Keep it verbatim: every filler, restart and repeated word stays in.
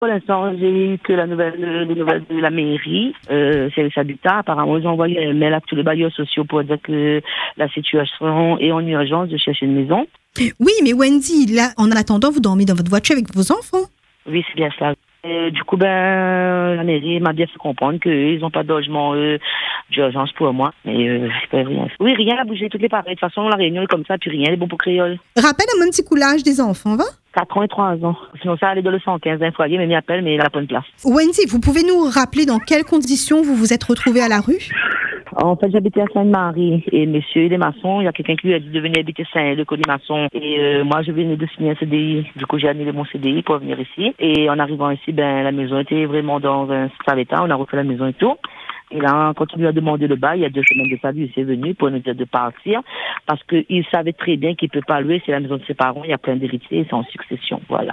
Pour l'instant, j'ai eu que la nouvelle, les nouvelles de la mairie, euh, service habitat. Apparemment, ils ont envoyé un mail à tous les bailleurs sociaux pour dire que la situation est en urgence de chercher une maison. Oui, mais Wendy, là, en attendant, vous dormez dans votre voiture avec vos enfants. Oui, c'est bien ça. Et du coup, ben, la mairie m'a bien fait comprendre qu'ils n'ont pas de logement euh, d'urgence pour moi. Mais euh, je peux rien. Oui, rien à bouger, toutes les pareilles. De toute façon, la réunion est comme ça, puis rien n'est bon pour créole. Rappelle un petit coup l'âge des enfants, va? quatre ans et trois ans. Sinon, ça allait dans le cent quinze d'un foyer, mais m'y appelle, mais il n'a pas de place. Wendy, vous pouvez nous rappeler dans quelles conditions vous vous êtes retrouvée à la rue? En fait, j'habitais à Sainte-Marie et monsieur, il est maçon. Il y a quelqu'un qui lui a dit de venir habiter Saint, le côté maçon. Et euh, moi, je venais de signer un C D I. Du coup, j'ai annulé mon C D I pour venir ici. Et en arrivant ici, ben, la maison était vraiment dans un sale état. On a refait la maison et tout. Et là, quand on lui a demandé le bail, il y a deux semaines de ça, lui, il s'est venu pour nous dire de partir. Parce qu'il savait très bien qu'il ne peut pas louer. C'est la maison de ses parents. Il y a plein d'héritiers. C'est en succession. Voilà.